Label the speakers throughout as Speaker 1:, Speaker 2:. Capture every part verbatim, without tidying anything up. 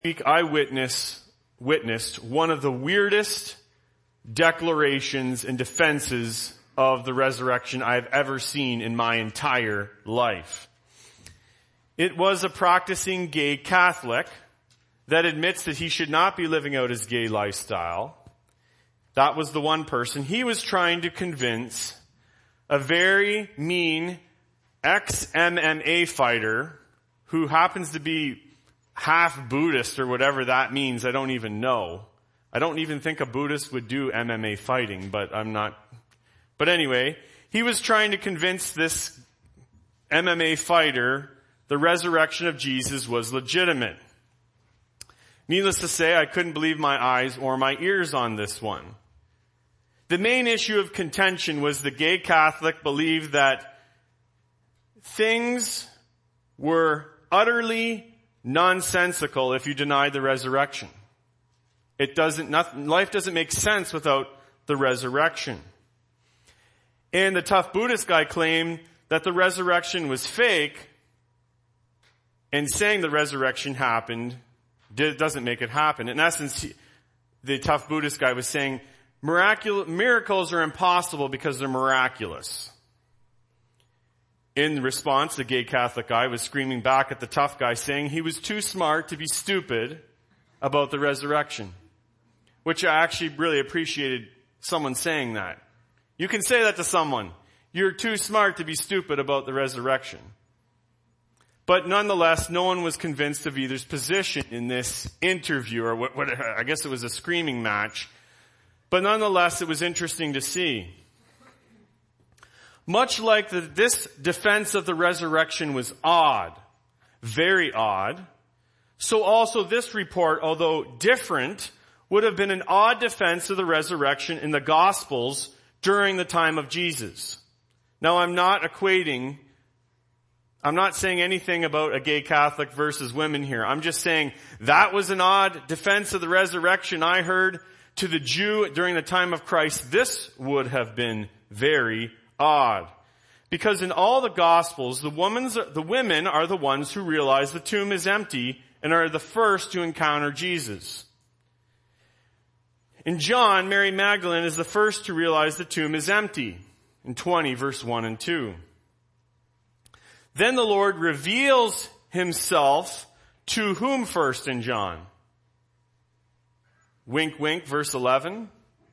Speaker 1: week I witness, witnessed one of the weirdest declarations and defenses of the resurrection I've ever seen in my entire life. It was a practicing gay Catholic that admits that he should not be living out his gay lifestyle. That was the one person. He was trying to convince a very mean ex-M M A fighter who happens to be half Buddhist or whatever that means. I don't even know. I don't even think a Buddhist would do M M A fighting, but I'm not. But anyway, he was trying to convince this M M A fighter the resurrection of Jesus was legitimate. Needless to say, I couldn't believe my eyes or my ears on this one. The main issue of contention was the gay Catholic believed that things were utterly nonsensical if you denied the resurrection. It doesn't, nothing, life doesn't make sense without the resurrection. And the tough Buddhist guy claimed that the resurrection was fake, and saying the resurrection happened did, doesn't make it happen. In essence, he, the tough Buddhist guy was saying Miracul- miracles are impossible because they're miraculous. In response, the gay Catholic guy was screaming back at the tough guy, saying he was too smart to be stupid about the resurrection. Which I actually really appreciated someone saying that. You can say that to someone. You're too smart to be stupid about the resurrection. But nonetheless, no one was convinced of either's position in this interview, or what, what I guess it was a screaming match. But nonetheless, it was interesting to see. Much like the, this defense of the resurrection was odd, very odd, so also this report, although different, would have been an odd defense of the resurrection in the Gospels during the time of Jesus. Now, I'm not equating, I'm not saying anything about a gay Catholic versus women here. I'm just saying that was an odd defense of the resurrection I heard to the Jew during the time of Christ. This would have been very odd. Because in all the Gospels, the, woman's, the women are the ones who realize the tomb is empty and are the first to encounter Jesus. In John, Mary Magdalene is the first to realize the tomb is empty. In twenty, verse one and two. Then the Lord reveals himself to whom first in John? Wink, wink, verse eleven.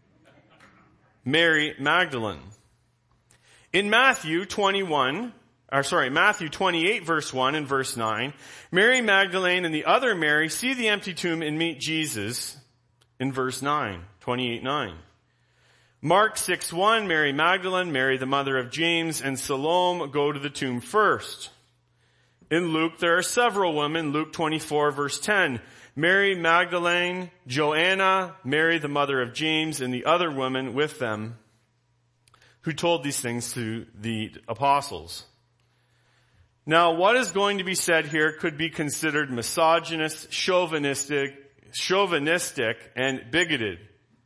Speaker 1: Mary Magdalene. In Matthew twenty-one, or sorry, Matthew twenty-eight, verse one and verse nine, Mary Magdalene and the other Mary see the empty tomb and meet Jesus in verse nine, twenty-eight nine. Mark six one, Mary Magdalene, Mary the mother of James, and Salome go to the tomb first. In Luke, there are several women. Luke twenty-four, verse ten. Mary Magdalene, Joanna, Mary the mother of James, and the other women with them who told these things to the apostles. Now, what is going to be said here could be considered misogynist, chauvinistic, chauvinistic, and bigoted.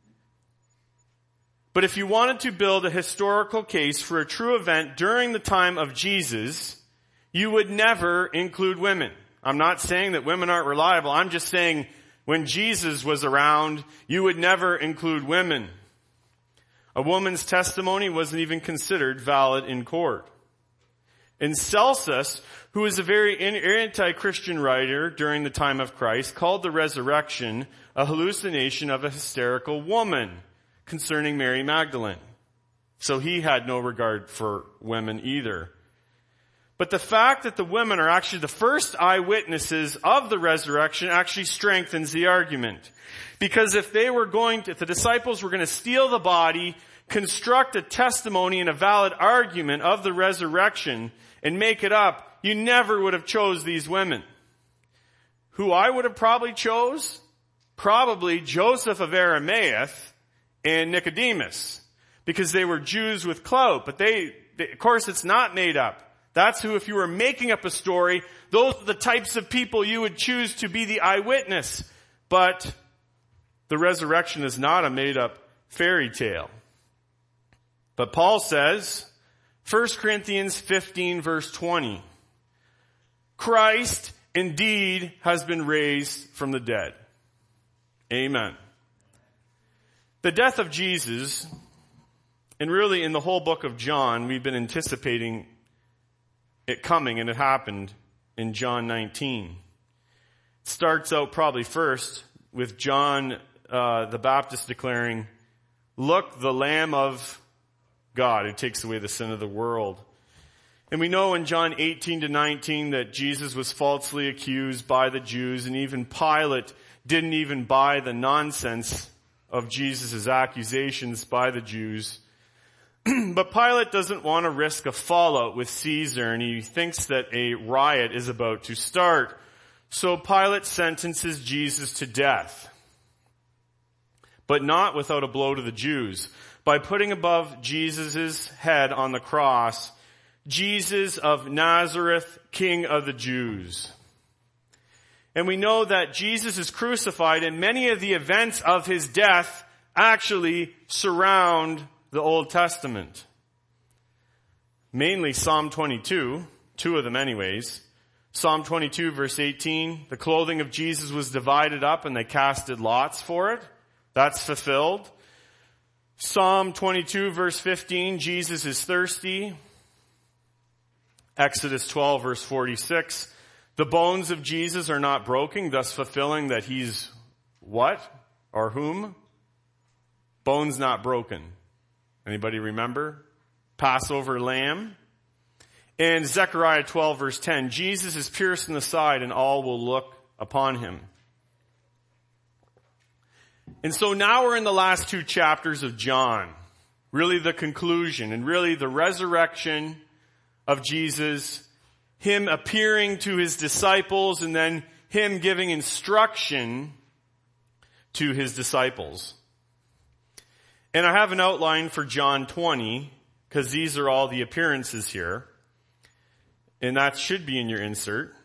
Speaker 1: But if you wanted to build a historical case for a true event during the time of Jesus, you would never include women. I'm not saying that women aren't reliable. I'm just saying when Jesus was around, you would never include women. A woman's testimony wasn't even considered valid in court. And Celsus, who was a very anti-Christian writer during the time of Christ, called the resurrection a hallucination of a hysterical woman concerning Mary Magdalene. So he had no regard for women either. But the fact that the women are actually the first eyewitnesses of the resurrection actually strengthens the argument. Because if they were going to, if the disciples were going to steal the body, construct a testimony and a valid argument of the resurrection and make it up, you never would have chose these women. Who I would have probably chose? Probably Joseph of Arimathea and Nicodemus. Because they were Jews with clout. But they, they, of course, it's not made up. That's who, if you were making up a story, those are the types of people you would choose to be the eyewitness. But the resurrection is not a made-up fairy tale. But Paul says, First Corinthians fifteen, verse twenty, Christ indeed has been raised from the dead. Amen. The death of Jesus, and really in the whole book of John, we've been anticipating it coming, and it happened in John nineteen. It starts out probably first with John uh, the Baptist declaring, "Look, the Lamb of God who takes away the sin of the world." And we know in John eighteen to nineteen that Jesus was falsely accused by the Jews, and even Pilate didn't even buy the nonsense of Jesus' accusations by the Jews. But Pilate doesn't want to risk a fallout with Caesar, and he thinks that a riot is about to start. So Pilate sentences Jesus to death, but not without a blow to the Jews. By putting above Jesus' head on the cross, Jesus of Nazareth, King of the Jews. And we know that Jesus is crucified, and many of the events of his death actually surround the Old Testament. Mainly Psalm twenty-two, two of them anyways. Psalm twenty-two verse eighteen, the clothing of Jesus was divided up and they casted lots for it. That's fulfilled. Psalm twenty-two verse fifteen, Jesus is thirsty. Exodus twelve verse forty-six, the bones of Jesus are not broken, thus fulfilling that he's what? Or whom? Bones not broken. Anybody remember? Passover lamb. And Zechariah twelve verse ten, Jesus is pierced in the side and all will look upon him. And so now we're in the last two chapters of John. Really the conclusion and really the resurrection of Jesus, him appearing to his disciples, and then him giving instruction to his disciples. And I have an outline for John twenty, because these are all the appearances here. And that should be in your insert.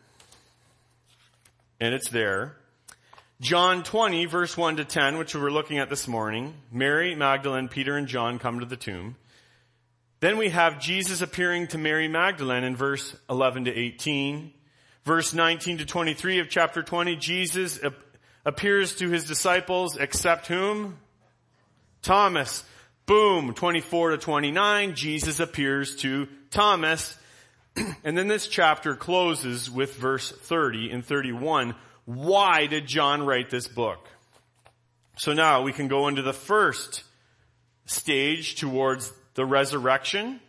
Speaker 1: And it's there. John twenty, verse one to ten, which we were looking at this morning. Mary, Magdalene, Peter, and John come to the tomb. Then we have Jesus appearing to Mary Magdalene in verse eleven to eighteen. Verse nineteen to twenty-three of chapter twenty, Jesus appears to his disciples, except whom? Thomas. Boom. twenty-four to twenty-nine, Jesus appears to Thomas. And then this chapter closes with verse thirty and thirty-one. Why did John write this book? So now we can go into the first stage towards the resurrection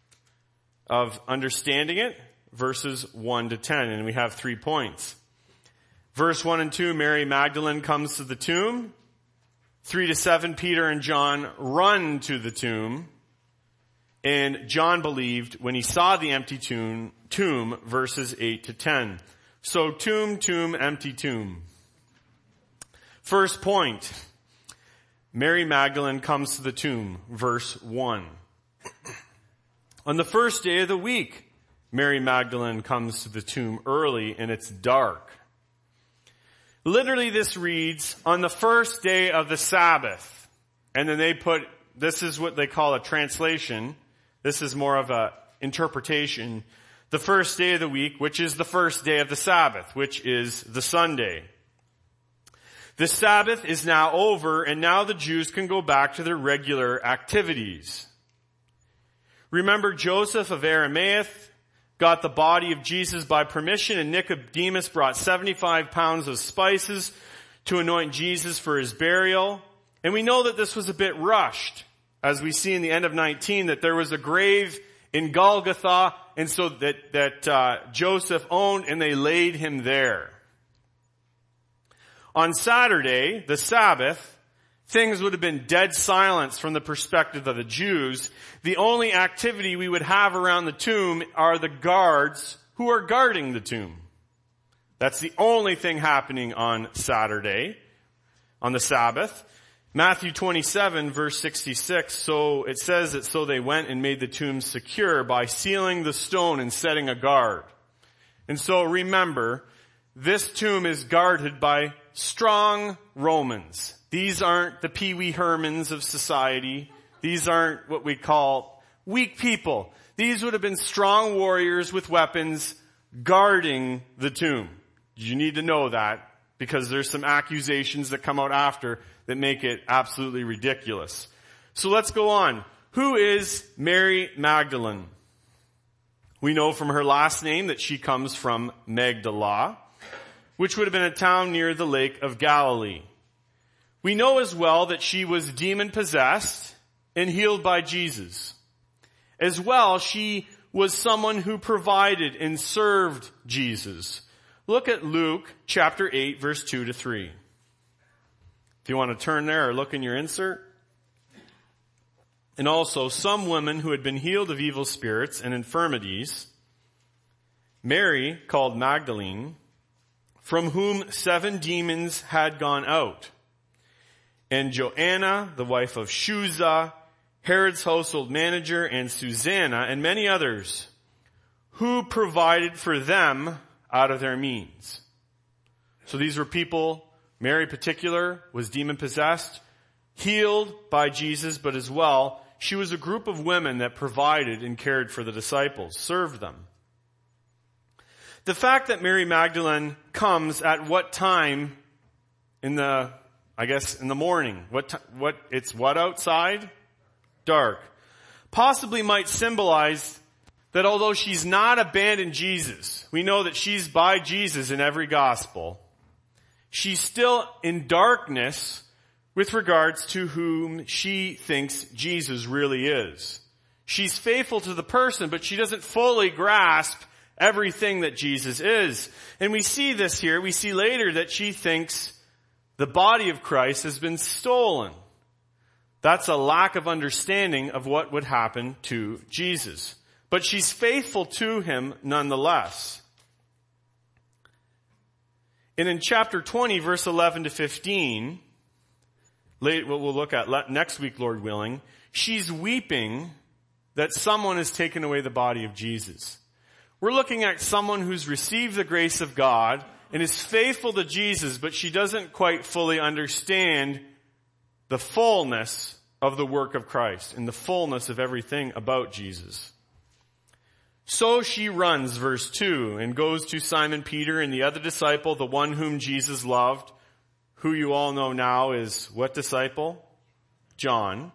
Speaker 1: of understanding it, verses one to ten. And we have three points. Verse one and two, Mary Magdalene comes to the tomb. three to seven, Peter and John run to the tomb. And John believed when he saw the empty tomb, tomb, verses eight to ten. So tomb, tomb, empty tomb. First point, Mary Magdalene comes to the tomb, verse one. On the first day of the week, Mary Magdalene comes to the tomb early and it's dark. Literally this reads, on the first day of the Sabbath. And then they put, this is what they call a translation. This is more of a interpretation. The first day of the week, which is the first day of the Sabbath, which is the Sunday. The Sabbath is now over, and now the Jews can go back to their regular activities. Remember, Joseph of Arimathea got the body of Jesus by permission, and Nicodemus brought seventy-five pounds of spices to anoint Jesus for his burial. And we know that this was a bit rushed, as we see in the end of nineteen, that there was a grave in Golgotha, and so that, that uh, Joseph owned, and they laid him there. On Saturday, the Sabbath, things would have been dead silence from the perspective of the Jews. The only activity we would have around the tomb are the guards who are guarding the tomb. That's the only thing happening on Saturday, on the Sabbath. Matthew twenty-seven, verse sixty-six, so it says that so they went and made the tomb secure by sealing the stone and setting a guard. And so remember, this tomb is guarded by strong Romans. These aren't the Pee Wee Hermans of society. These aren't what we call weak people. These would have been strong warriors with weapons guarding the tomb. You need to know that because there's some accusations that come out after that make it absolutely ridiculous. So let's go on. Who is Mary Magdalene? We know from her last name that she comes from Magdala, which would have been a town near the Lake of Galilee. We know as well that she was demon-possessed and healed by Jesus. As well, she was someone who provided and served Jesus. Look at Luke chapter eight, verse two to three. If you want to turn there or look in your insert. And also, some women who had been healed of evil spirits and infirmities, Mary, called Magdalene, from whom seven demons had gone out, and Joanna, the wife of Chuza, Herod's household manager, and Susanna, and many others, who provided for them out of their means. So these were people, Mary in particular, was demon-possessed, healed by Jesus, but as well, she was a group of women that provided and cared for the disciples, served them. The fact that Mary Magdalene comes at what time in the, I guess, in the morning? What, t- what, it's what outside? Dark. Possibly might symbolize that although she's not abandoned Jesus, we know that she's by Jesus in every gospel, she's still in darkness with regards to whom she thinks Jesus really is. She's faithful to the person, but she doesn't fully grasp everything that Jesus is. And we see this here. We see later that she thinks the body of Christ has been stolen. That's a lack of understanding of what would happen to Jesus. But she's faithful to him nonetheless. And in chapter twenty, verse eleven to fifteen, late, what we'll look at next week, Lord willing, she's weeping that someone has taken away the body of Jesus. We're looking at someone who's received the grace of God and is faithful to Jesus, but she doesn't quite fully understand the fullness of the work of Christ and the fullness of everything about Jesus. So she runs, verse two, and goes to Simon Peter and the other disciple, the one whom Jesus loved, who you all know now is what disciple? John.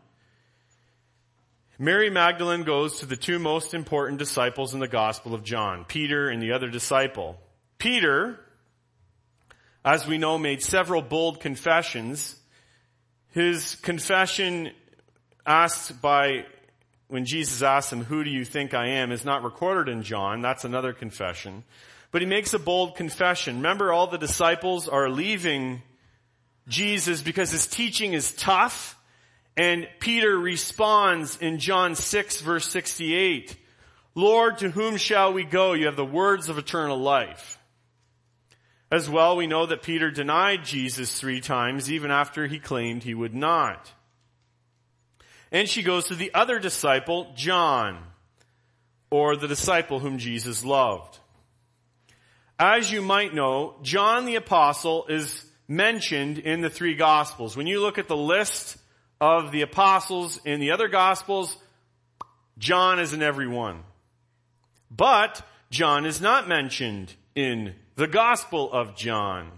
Speaker 1: Mary Magdalene goes to the two most important disciples in the Gospel of John, Peter and the other disciple. Peter, as we know, made several bold confessions. His confession asked by, when Jesus asked him, "Who do you think I am?" is not recorded in John. That's another confession. But he makes a bold confession. Remember, all the disciples are leaving Jesus because his teaching is tough. And Peter responds in John six, verse sixty-eight, "Lord, to whom shall we go? You have the words of eternal life." As well, we know that Peter denied Jesus three times, even after he claimed he would not. And she goes to the other disciple, John, or the disciple whom Jesus loved. As you might know, John the Apostle is mentioned in the three Gospels. When you look at the list of the apostles in the other Gospels, John is in every one. But John is not mentioned in the Gospel of John.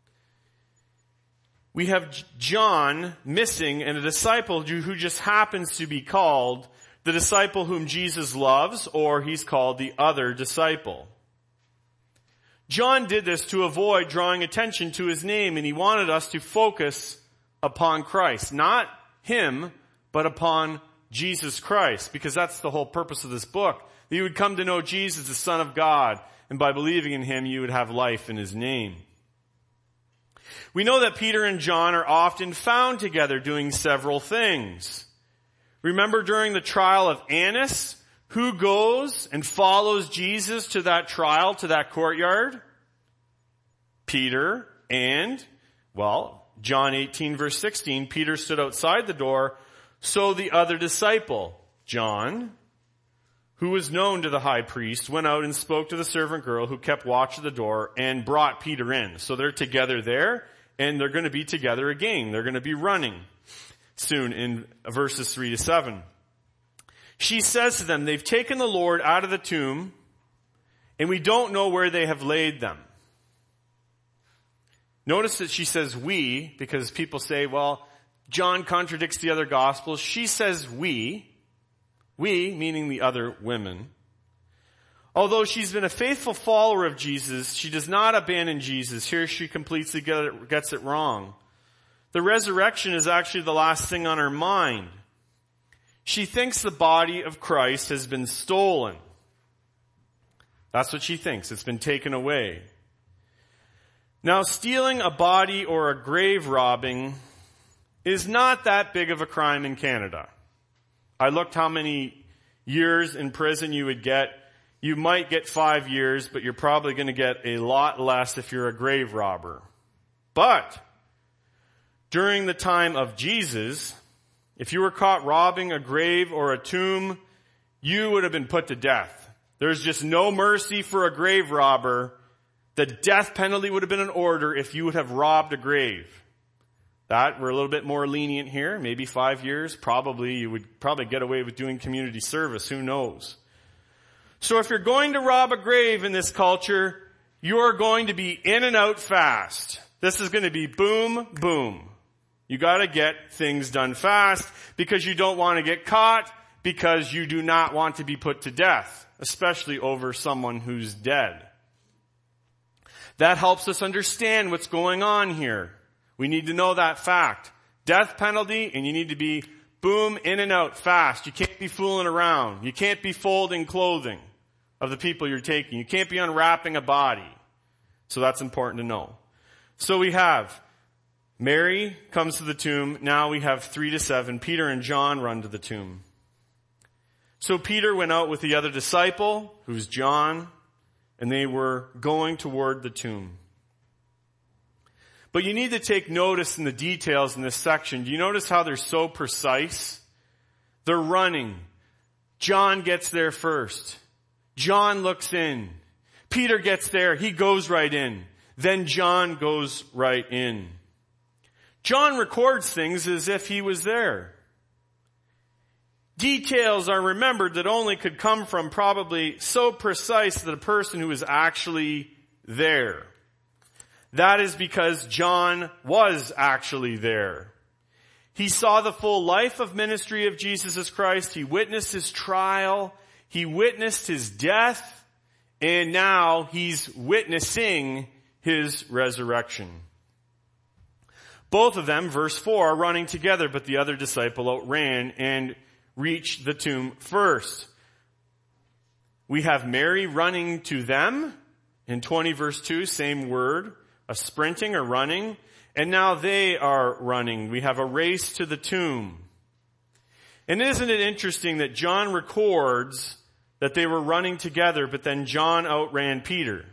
Speaker 1: We have John missing and a disciple who just happens to be called the disciple whom Jesus loves, or he's called the other disciple. John did this to avoid drawing attention to his name, and he wanted us to focus upon Christ. Not him, but upon Jesus Christ, because that's the whole purpose of this book. That you would come to know Jesus, the Son of God, and by believing in him, you would have life in his name. We know that Peter and John are often found together doing several things. Remember during the trial of Annas, who goes and follows Jesus to that trial, to that courtyard? Peter and, well, John eighteen verse sixteen, Peter stood outside the door, so the other disciple, John, who was known to the high priest, went out and spoke to the servant girl who kept watch at the door and brought Peter in. So they're together there, and they're going to be together again. They're going to be running soon in verses three to seven. She says to them, "They've taken the Lord out of the tomb, and we don't know where they have laid them." Notice that she says we, because people say, well, John contradicts the other Gospels. She says we. We, meaning the other women. Although she's been a faithful follower of Jesus, she does not abandon Jesus. Here she completely gets it wrong. The resurrection is actually the last thing on her mind. She thinks the body of Christ has been stolen. That's what she thinks. It's been taken away. Now, stealing a body or a grave robbing is not that big of a crime in Canada. I looked how many years in prison you would get. You might get five years, but you're probably going to get a lot less if you're a grave robber. But during the time of Jesus, if you were caught robbing a grave or a tomb, you would have been put to death. There's just no mercy for a grave robber. The death penalty would have been in order if you would have robbed a grave. That, we're a little bit more lenient here. Maybe five years. Probably, you would probably get away with doing community service. Who knows? So if you're going to rob a grave in this culture, you're going to be in and out fast. This is going to be boom, boom. You got to get things done fast because you don't want to get caught, because you do not want to be put to death, especially over someone who's dead. That helps us understand what's going on here. We need to know that fact. Death penalty, and you need to be boom, in and out fast. You can't be fooling around. You can't be folding clothing of the people you're taking. You can't be unwrapping a body. So that's important to know. So we have Mary comes to the tomb. Now we have three to seven. Peter and John run to the tomb. So Peter went out with the other disciple, who's John, and they were going toward the tomb. But you need to take notice in the details in this section. Do you notice how they're so precise? They're running. John gets there first. John looks in. Peter gets there. He goes right in. Then John goes right in. John records things as if he was there. Details are remembered that only could come from probably so precise that a person who was actually there. That is because John was actually there. He saw the full life of ministry of Jesus Christ. He witnessed his trial. He witnessed his death. And now he's witnessing his resurrection. Both of them, verse four, are running together, but the other disciple outran and reached the tomb first. We have Mary running to them. In twenty verse two, same word. A sprinting or running, and now they are running. We have a race to the tomb. And isn't it interesting that John records that they were running together, but then John outran Peter?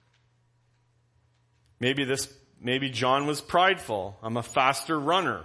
Speaker 1: Maybe this, maybe John was prideful. I'm a faster runner.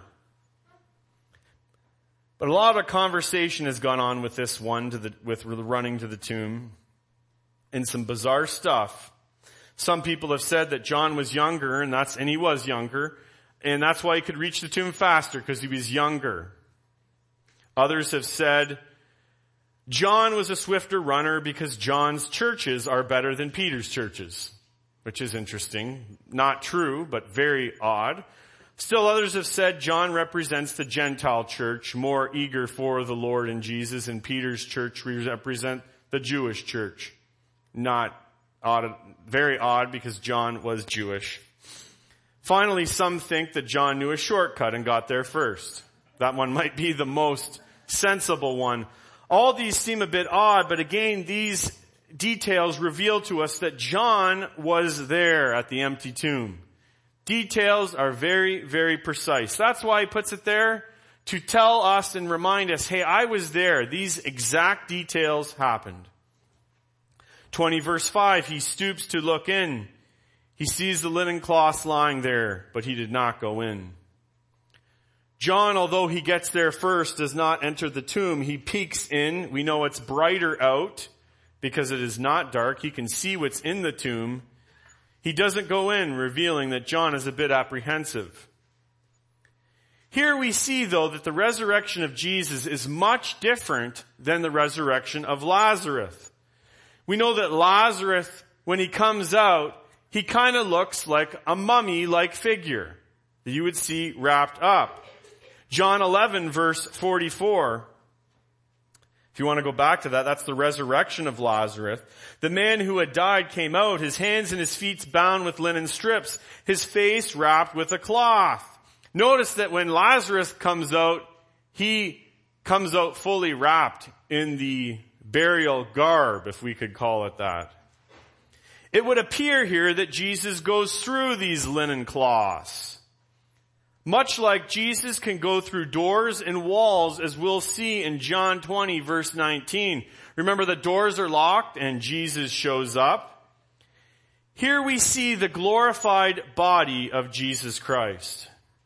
Speaker 1: But a lot of conversation has gone on with this one, to the, with running to the tomb, and some bizarre stuff. Some people have said that John was younger, and that's, and he was younger, and that's why he could reach the tomb faster, because he was younger. Others have said John was a swifter runner because John's churches are better than Peter's churches, which is interesting. Not true, but very odd. Still others have said John represents the Gentile church, more eager for the Lord and Jesus, and Peter's church represent the Jewish church. Not odd, very odd, because John was Jewish. Finally, some think that John knew a shortcut and got there first. That one might be the most sensible one. All these seem a bit odd, but again, these details reveal to us that John was there at the empty tomb. Details are very, very precise. That's why he puts it there, to tell us and remind us, hey, I was there. These exact details happened. twenty verse five, he stoops to look in. He sees the linen cloths lying there, but he did not go in. John, although he gets there first, does not enter the tomb. He peeks in. We know it's brighter out because it is not dark. He can see what's in the tomb. He doesn't go in, revealing that John is a bit apprehensive. Here we see, though, that the resurrection of Jesus is much different than the resurrection of Lazarus. We know that Lazarus, when he comes out, he kind of looks like a mummy-like figure that you would see wrapped up. John eleven verse forty-four. If you want to go back to that, that's the resurrection of Lazarus. The man who had died came out, his hands and his feet bound with linen strips, his face wrapped with a cloth. Notice that when Lazarus comes out, he comes out fully wrapped in the burial garb, if we could call it that. It would appear here that Jesus goes through these linen cloths. Much like Jesus can go through doors and walls, as we'll see in John twenty verse nineteen. Remember, the doors are locked and Jesus shows up. Here we see the glorified body of Jesus Christ.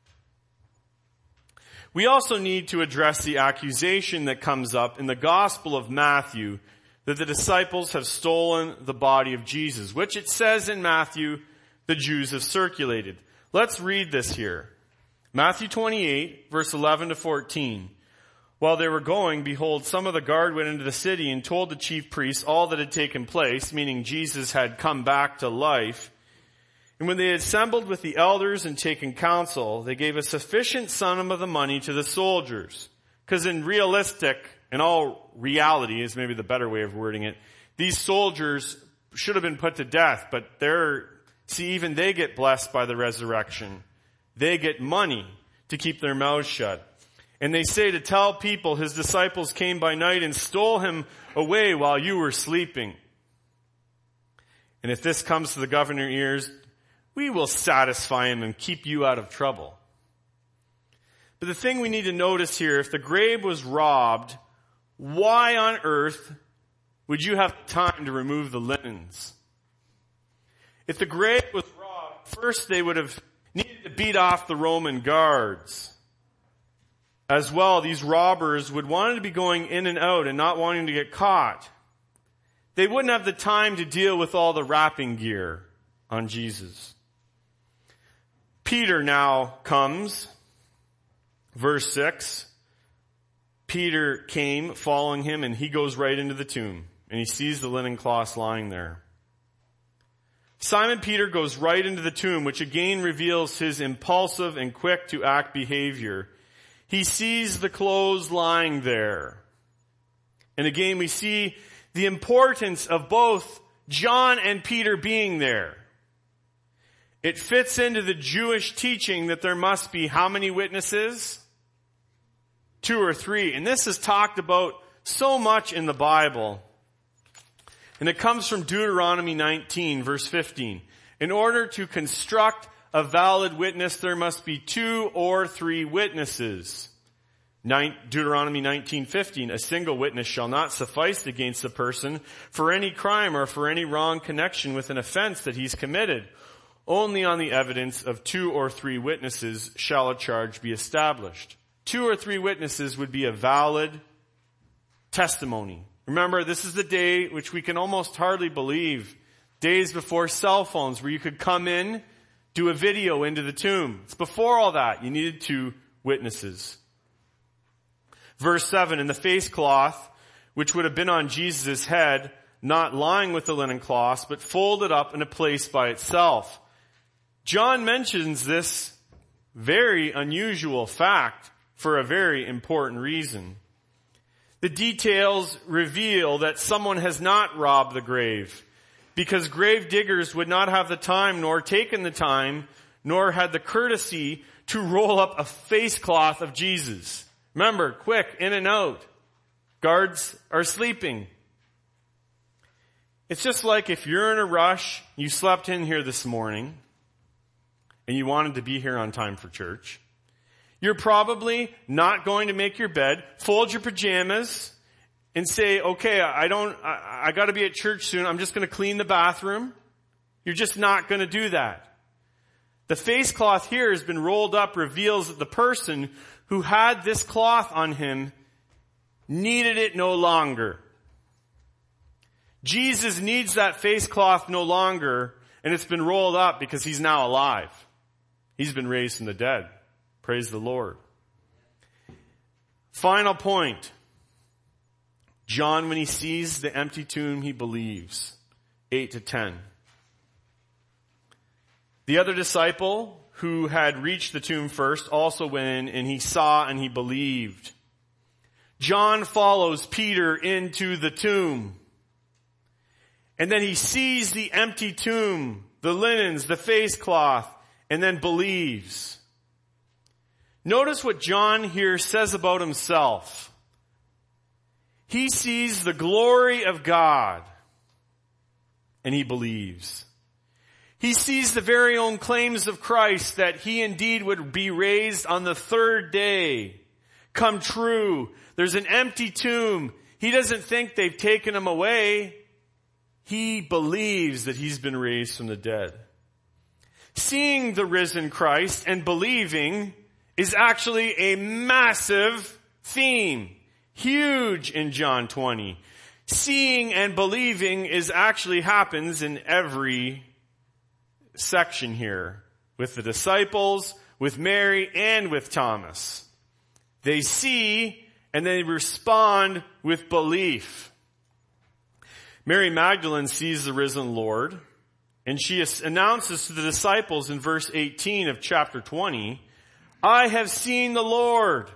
Speaker 1: We also need to address the accusation that comes up in the Gospel of Matthew that the disciples have stolen the body of Jesus, which it says in Matthew, the Jews have circulated. Let's read this here. Matthew twenty-eight, verse eleven to fourteen. While they were going, behold, some of the guard went into the city and told the chief priests all that had taken place, meaning Jesus had come back to life. And when they had assembled with the elders and taken counsel, they gave a sufficient sum of the money to the soldiers. Because in realistic, in all reality is maybe the better way of wording it, these soldiers should have been put to death, but they're, see, even they get blessed by the resurrection. They get money to keep their mouths shut. And they say to tell people his disciples came by night and stole him away while you were sleeping. And if this comes to the governor's ears, we will satisfy him and keep you out of trouble. But the thing we need to notice here, if the grave was robbed, why on earth would you have time to remove the linens? If the grave was robbed, first they would have needed to beat off the Roman guards. As well, these robbers would want to be going in and out and not wanting to get caught. They wouldn't have the time to deal with all the wrapping gear on Jesus. Peter now comes. Verse six. Peter came following him and he goes right into the tomb and he sees the linen cloths lying there. Simon Peter goes right into the tomb, which again reveals his impulsive and quick to act behavior. He sees the clothes lying there. And again, we see the importance of both John and Peter being there. It fits into the Jewish teaching that there must be how many witnesses? Two or three. And this is talked about so much in the Bible. And it comes from Deuteronomy nineteen, verse fifteen. In order to construct a valid witness, there must be two or three witnesses. Deuteronomy nineteen fifteen. A single witness shall not suffice against a person for any crime or for any wrong connection with an offense that he's committed. Only on the evidence of two or three witnesses shall a charge be established. Two or three witnesses would be a valid testimony. Remember, this is the day which we can almost hardly believe, days before cell phones, where you could come in, do a video into the tomb. It's before all that. You needed two witnesses. Verse seven, and the face cloth, which would have been on Jesus' head, not lying with the linen cloths, but folded up in a place by itself. John mentions this very unusual fact for a very important reason. The details reveal that someone has not robbed the grave, because grave diggers would not have the time, nor taken the time, nor had the courtesy to roll up a face cloth of Jesus. Remember, quick, in and out. Guards are sleeping. It's just like if you're in a rush, you slept in here this morning, and you wanted to be here on time for church. You're probably not going to make your bed, fold your pajamas, and say, okay, I don't, I, I gotta be at church soon, I'm just gonna clean the bathroom. You're just not gonna do that. The face cloth here has been rolled up, reveals that the person who had this cloth on him needed it no longer. Jesus needs that face cloth no longer, and it's been rolled up because he's now alive. He's been raised from the dead. Praise the Lord. Final point. John, when he sees the empty tomb, he believes. eight to ten. The other disciple who had reached the tomb first also went in, and he saw and he believed. John follows Peter into the tomb. And then he sees the empty tomb, the linens, the face cloth, and then believes. Notice what John here says about himself. He sees the glory of God, and he believes. He sees the very own claims of Christ that he indeed would be raised on the third day come true. There's an empty tomb. He doesn't think they've taken him away. He believes that he's been raised from the dead. Seeing the risen Christ and believing is actually a massive theme. Huge in John twenty. Seeing and believing is actually happens in every section here. With the disciples, with Mary, and with Thomas. They see and they respond with belief. Mary Magdalene sees the risen Lord, and she announces to the disciples in verse eighteen of chapter twenty, I have seen the Lord.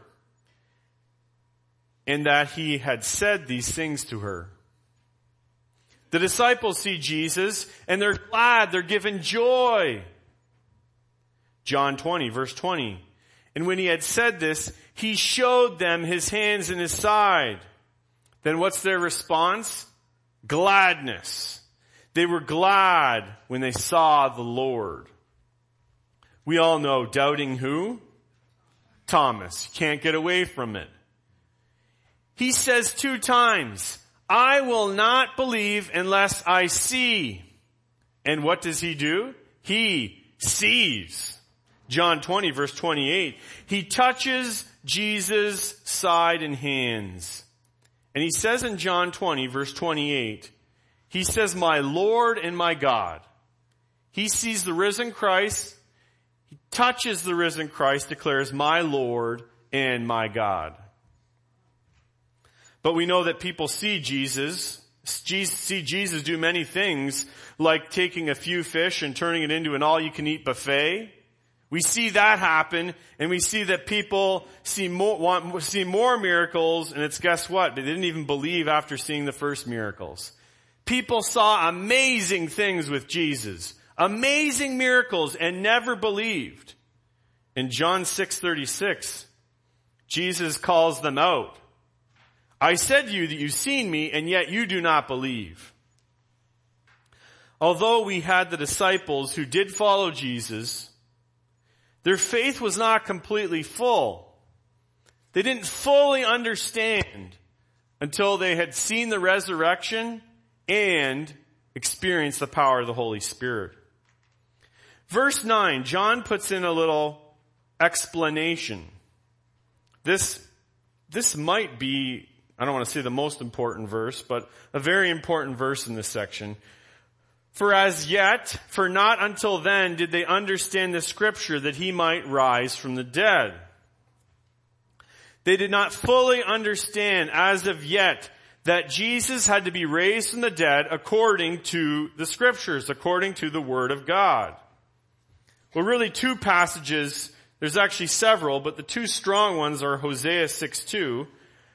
Speaker 1: And that he had said these things to her. The disciples see Jesus, and they're glad, they're given joy. John twenty, verse twenty. And when he had said this, he showed them his hands and his side. Then what's their response? Gladness. They were glad when they saw the Lord. We all know doubting who? Thomas. Can't get away from it. He says two times, I will not believe unless I see. And what does he do? He sees. John twenty, verse twenty-eight. He touches Jesus' side and hands. And he says in John twenty, verse twenty-eight, he says, my Lord and my God. He sees the risen Christ. He touches the risen Christ, declares, my Lord and my God. But we know that people see Jesus, see Jesus do many things, like taking a few fish and turning it into an all-you-can-eat buffet. We see that happen, and we see that people see more, want, see more miracles, and it's, guess what? They didn't even believe after seeing the first miracles. People saw amazing things with Jesus, amazing miracles, and never believed. In John six thirty-six, Jesus calls them out. I said to you that you've seen me, and yet you do not believe. Although we had the disciples who did follow Jesus, their faith was not completely full. They didn't fully understand until they had seen the resurrection and experienced the power of the Holy Spirit. Verse nine, John puts in a little explanation. This, this might be, I don't want to say the most important verse, but a very important verse in this section. For as yet, for not until then did they understand the scripture that he might rise from the dead. They did not fully understand as of yet that Jesus had to be raised from the dead according to the scriptures, according to the word of God. Well, really two passages, there's actually several, but the two strong ones are Hosea six two,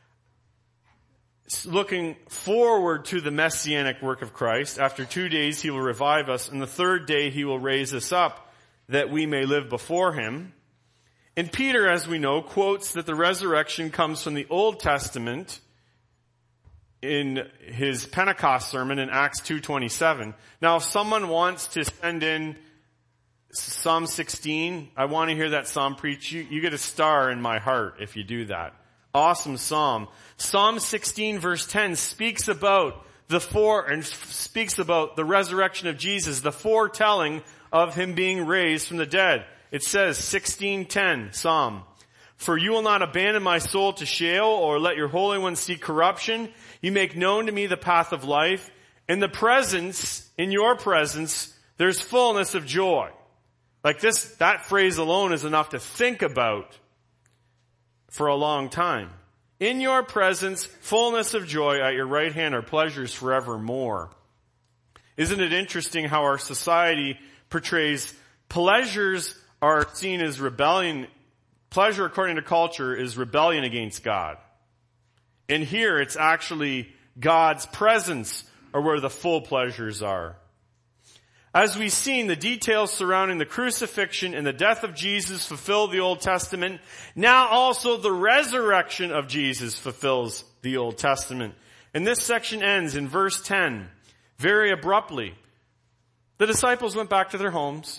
Speaker 1: looking forward to the messianic work of Christ. After two days he will revive us, and the third day he will raise us up that we may live before him. And Peter, as we know, quotes that the resurrection comes from the Old Testament in his Pentecost sermon in Acts two twenty-seven. Now, if someone wants to send in Psalm sixteen, I want to hear that psalm preached. You, you get a star in my heart if you do that. Awesome psalm. Psalm sixteen verse ten speaks about the fore, and speaks about the resurrection of Jesus, the foretelling of him being raised from the dead. It says, sixteen ten, Psalm, for you will not abandon my soul to Sheol, or let your Holy One see corruption. You make known to me the path of life. In the presence, in your presence, there's fullness of joy. Like this, that phrase alone is enough to think about for a long time. In your presence, fullness of joy, at your right hand are pleasures forevermore. Isn't it interesting how our society portrays pleasures are seen as rebellion. Pleasure, according to culture, is rebellion against God. And here it's actually God's presence are where the full pleasures are. As we've seen, the details surrounding the crucifixion and the death of Jesus fulfill the Old Testament. Now also the resurrection of Jesus fulfills the Old Testament. And this section ends in verse ten, very abruptly. The disciples went back to their homes.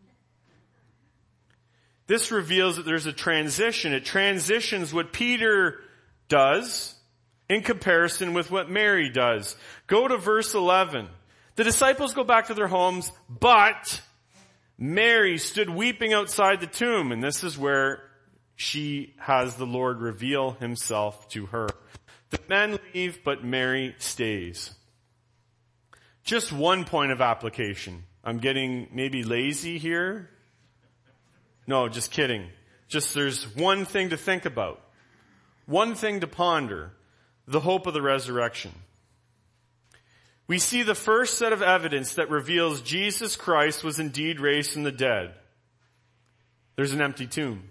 Speaker 1: This reveals that there's a transition. It transitions what Peter does in comparison with what Mary does. Go to verse eleven. The disciples go back to their homes, but Mary stood weeping outside the tomb. And this is where she has the Lord reveal himself to her. The men leave, but Mary stays. Just one point of application. I'm getting maybe lazy here. No, just kidding. Just there's one thing to think about. One thing to ponder. The hope of the resurrection. We see the first set of evidence that reveals Jesus Christ was indeed raised from the dead. There's an empty tomb.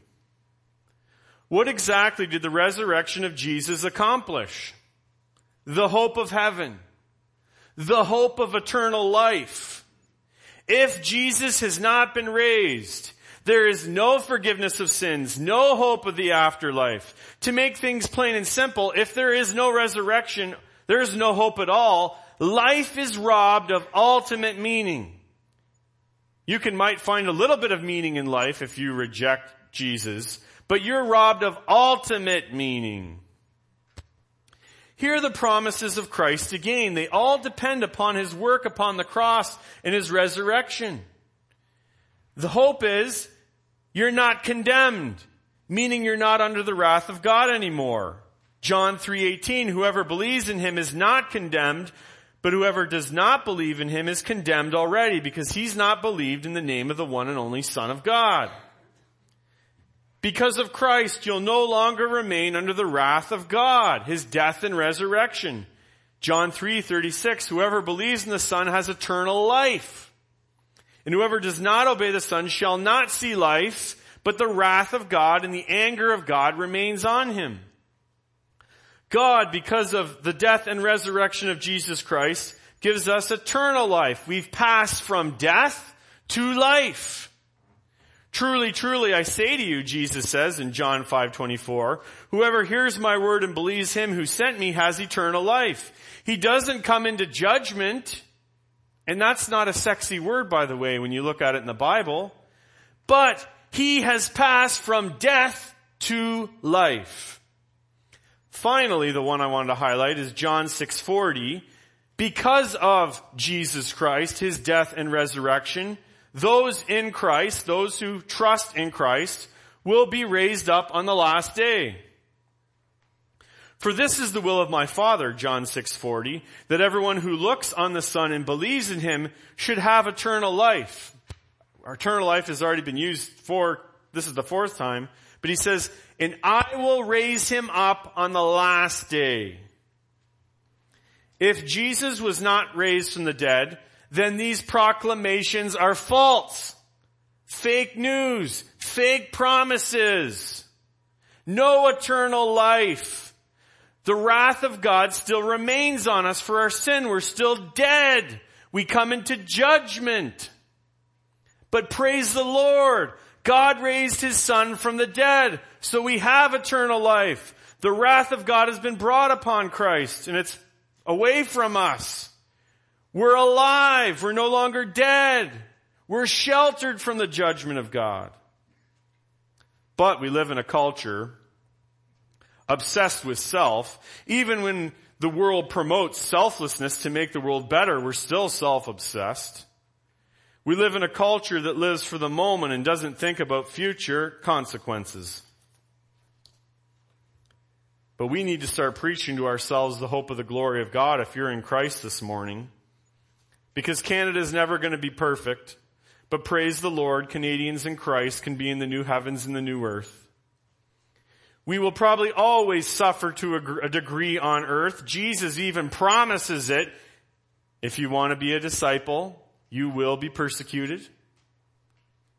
Speaker 1: What exactly did the resurrection of Jesus accomplish? The hope of heaven. The hope of eternal life. If Jesus has not been raised, there is no forgiveness of sins, no hope of the afterlife. To make things plain and simple, if there is no resurrection, there is no hope at all. Life is robbed of ultimate meaning. You can might find a little bit of meaning in life if you reject Jesus, but you're robbed of ultimate meaning. Here are the promises of Christ again. They all depend upon his work upon the cross and his resurrection. The hope is you're not condemned, meaning you're not under the wrath of God anymore. John three eighteen, whoever believes in him is not condemned, but whoever does not believe in him is condemned already, because he's not believed in the name of the one and only Son of God. Because of Christ, you'll no longer remain under the wrath of God, his death and resurrection. John three thirty-six, whoever believes in the Son has eternal life. And whoever does not obey the Son shall not see life, but the wrath of God and the anger of God remains on him. God, because of the death and resurrection of Jesus Christ, gives us eternal life. We've passed from death to life. Truly, truly, I say to you, Jesus says in John five twenty-four, whoever hears my word and believes him who sent me has eternal life. He doesn't come into judgment, and that's not a sexy word, by the way, when you look at it in the Bible, but he has passed from death to life. Finally, the one I wanted to highlight is John six forty. Because of Jesus Christ, his death and resurrection, those in Christ, those who trust in Christ, will be raised up on the last day. For this is the will of my Father, John six forty, that everyone who looks on the Son and believes in him should have eternal life. Our eternal life has already been used for, this is the fourth time, but he says, and I will raise him up on the last day. If Jesus was not raised from the dead, then these proclamations are false. Fake news. Fake promises. No eternal life. The wrath of God still remains on us for our sin. We're still dead. We come into judgment. But praise the Lord. God raised his Son from the dead, so we have eternal life. The wrath of God has been brought upon Christ, and it's away from us. We're alive. We're no longer dead. We're sheltered from the judgment of God. But we live in a culture obsessed with self. Even when the world promotes selflessness to make the world better, we're still self-obsessed. We live in a culture that lives for the moment and doesn't think about future consequences. But we need to start preaching to ourselves the hope of the glory of God if you're in Christ this morning. Because Canada is never going to be perfect. But praise the Lord, Canadians in Christ can be in the new heavens and the new earth. We will probably always suffer to a degree on earth. Jesus even promises it. If you want to be a disciple, you will be persecuted.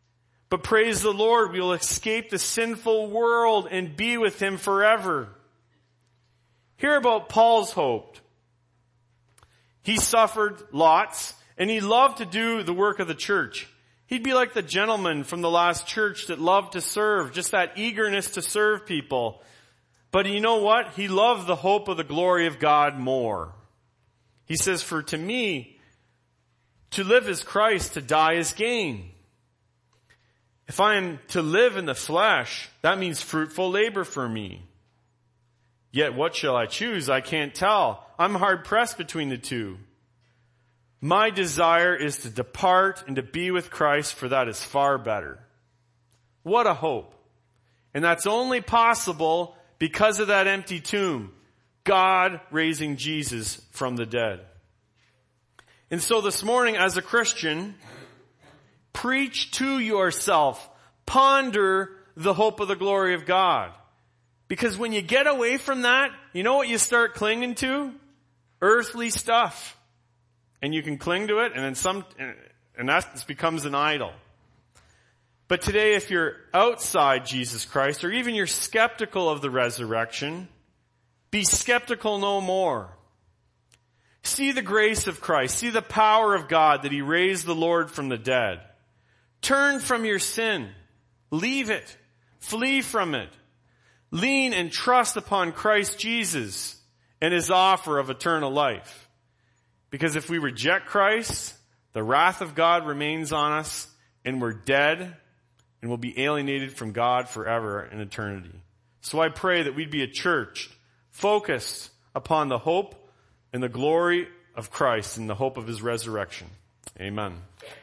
Speaker 1: But praise the Lord, we will escape the sinful world and be with him forever. Hear about Paul's hope. He suffered lots, and he loved to do the work of the church. He'd be like the gentleman from the last church that loved to serve, just that eagerness to serve people. But you know what? He loved the hope of the glory of God more. He says, for to me, to live is Christ, to die is gain. If I am to live in the flesh, that means fruitful labor for me. Yet what shall I choose? I can't tell. I'm hard pressed between the two. My desire is to depart and to be with Christ, for that is far better. What a hope. And that's only possible because of that empty tomb. God raising Jesus from the dead. And so this morning, as a Christian, preach to yourself. Ponder the hope of the glory of God. Because when you get away from that, you know what you start clinging to? Earthly stuff. And you can cling to it, and then some, and that becomes an idol. But today, if you're outside Jesus Christ, or even you're skeptical of the resurrection, be skeptical no more. See the grace of Christ. See the power of God that he raised the Lord from the dead. Turn from your sin. Leave it. Flee from it. Lean and trust upon Christ Jesus and his offer of eternal life. Because if we reject Christ, the wrath of God remains on us, and we're dead and will be alienated from God forever in eternity. So I pray that we'd be a church focused upon the hope and the glory of Christ and the hope of his resurrection. Amen.